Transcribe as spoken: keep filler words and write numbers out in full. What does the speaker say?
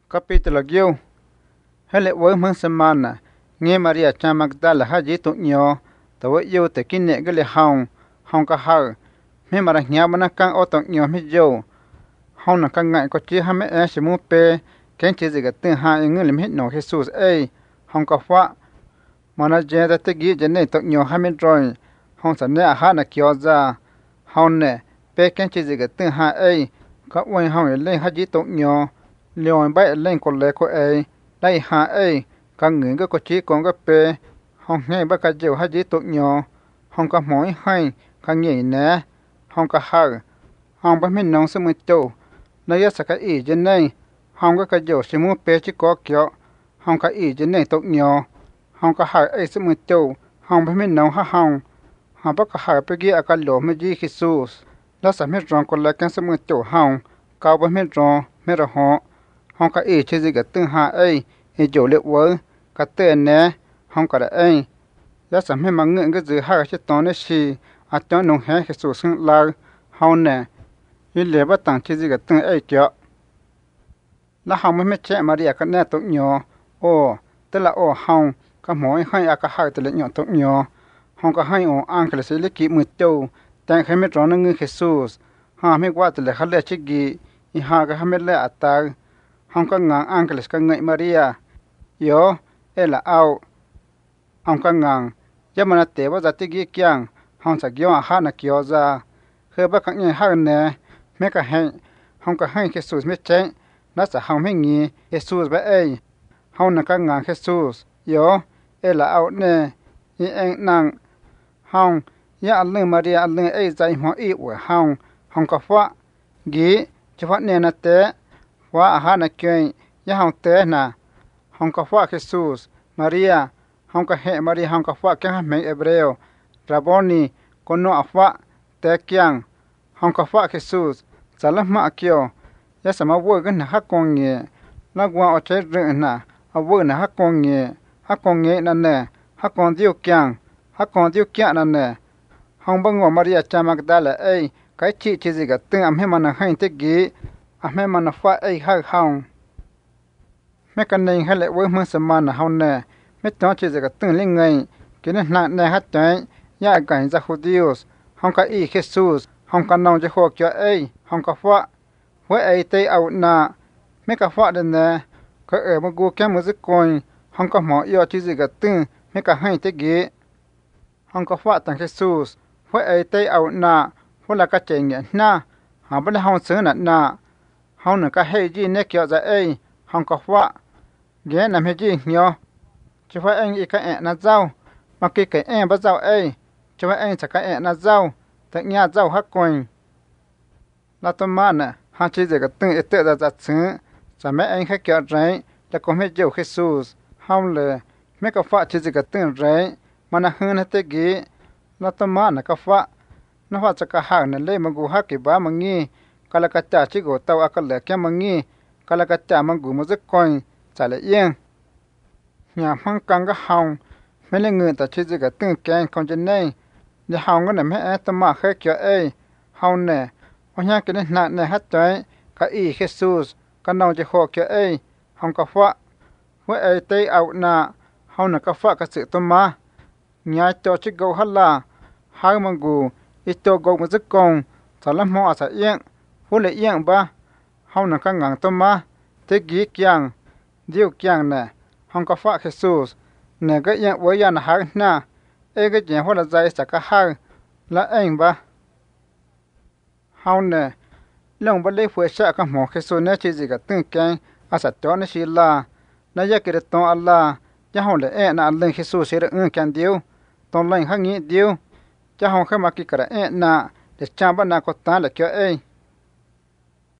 Capítulo guiu. Hele wo mang semana. Nghe Maria cha Magdala ha ji tu nyo. Ta wo yu te kinne gele haung. Haung ka ha. Me mara nya bana kang o tu nyo mi jo. Haung na kang ngai ko chi ha me e shi mu pe. Ken chi zi ga tin ha ngi lim hit no Jesus e. Haung ka fa. Mana je da te gi je ne tu nyo ha mi droi. Haung sa ne ha na kyo za. Haung ne pe ken chi zi ga tin ha e. Ka wen haung le ha ji tu nyo. Lion bay lên con lệ của ấy, đây hạ ấy, các người có chỉ còn cái bề, không nghe bác cái chiều hay chỉ tụi nhỏ, không có mối hay, các nhảy nè, không có hở, không bắt mình nông sẽ mới tụ, lấy ra cái ý trên này, không có cái chiều sẽ mua bề chỉ có kiểu, không có ý trên này tụi nhỏ, không có hở ấy sẽ mới tụ, không bắt mình nông ha không, không bắt cái hở bề kia cái lỗ mới gì Jesus, lấy ra mấy rong con lệ cái sẽ mới tụ không, cao bắt mấy rong, mấy rong họ. Hong ka e che zi ga tưng ha ai e jo le wo ka te ne hong ka da ai ya sam he mang nge ge ha che ton ne shi a ton nong he ke su sung la hong ne yi le ba tang che zi ga tưng ai kyo la hong me me che Maria ka ne to nyo o te la o hong ka moi hai a ka ha te le nyo to nyo hong ka hai o an ka se le ki mu to tang he me tron nge Jesus ha me kwa te le kha le che gi i ha ka ha me le ata Hong ka ngang Angeles ka ngai Maria yo ela au Hong ka ngang yamana te wa zati gi kyang hong sa gyo ha na kyo za he ba ka nge ha ne me ka he hong ka hai Jesus me che na sa hong me ngi Jesus ba ai hong na ka ngang Jesus yo ela au ne i en nang hong ya alle Maria alle ai zai mo i wa hong hong ka fa gi chwa ne na te wa ha na kyen ya hong te na hong ka fa Jesus Maria hong ka he Maria hong ka fa kyang me hebreo raboni kono afa te kyang hong ka fa Jesus zala ma kyo ya sama wo ga na ha kong nge na gwa o che re na a wo na ha kong nge ha kong nge na ne ha kong diu kyang ha kong diu kya na ne hong bang wa Maria cha Magdala ai kai chi chi zi ga teng am he mana hain te gi a me mana fa ai ha haung me kan nei hele wo ma semana haun ne me to che ga teng ling ngai ke na na ne ha tai ya ga za judios hong ka i Jesus hong ka nong je ho kya ai hong ka fa we ai te au na me ka fa de ne ka e ma gu kya mu zi coin hong ka mo yo chi ga teng me ka hai te ge hong ka fa tang Jesus we ai te au na ho la ka che nge na ha ba le hong se na na hong na ka he ji ne kyo za ai hong ka fa ge na me ji nyo chi fa anh i ka e na zao ma ki ke e ba zao ai chi fa anh cha ka e na zao ta nya zao ha coin la to ma na ha chi ze ga teng e te da za chu cha me anh kha kyo rai la ko me jo Jesus hong le me ka fa chi ze ga teng rai ma na hu na te gi la to ma na ka fa na fa cha ka ha na le ma gu ha ki ba ma ngi kala ka cha chi go taw akal le kya mangi kala ka cha mang gu mo ze coin cha le yen nya phang kang ga haung me le ngue ta chi ze ga teng keng kon je nei ni haung ga na me e ta ma khe kya e haung ne o nya ke na ne ha tai ka i Jesus ka nong je ho kya e haung ka fa we e te au na haung na ka fa ka se to ma nya to chi go hala ha mang gu i to go mo ze kong cha la mo a sa yen hu le yang ba hong na ka ngang to ma te gi kyang diu kyang na hong ka fa Jesus ne ga yang wo ya na ha na e ga je ho la zai sa ka ha la en ba hong ne long ba le fu sha ka mo Jesus ne chi zi ga teng keng a sa to ne shi la na ya ke to Allah ya hong le e na le Jesus se re kan diu ton lai ha ngi diu ya hong kha ma ki kra e na de cha ba na ko ta le kyo e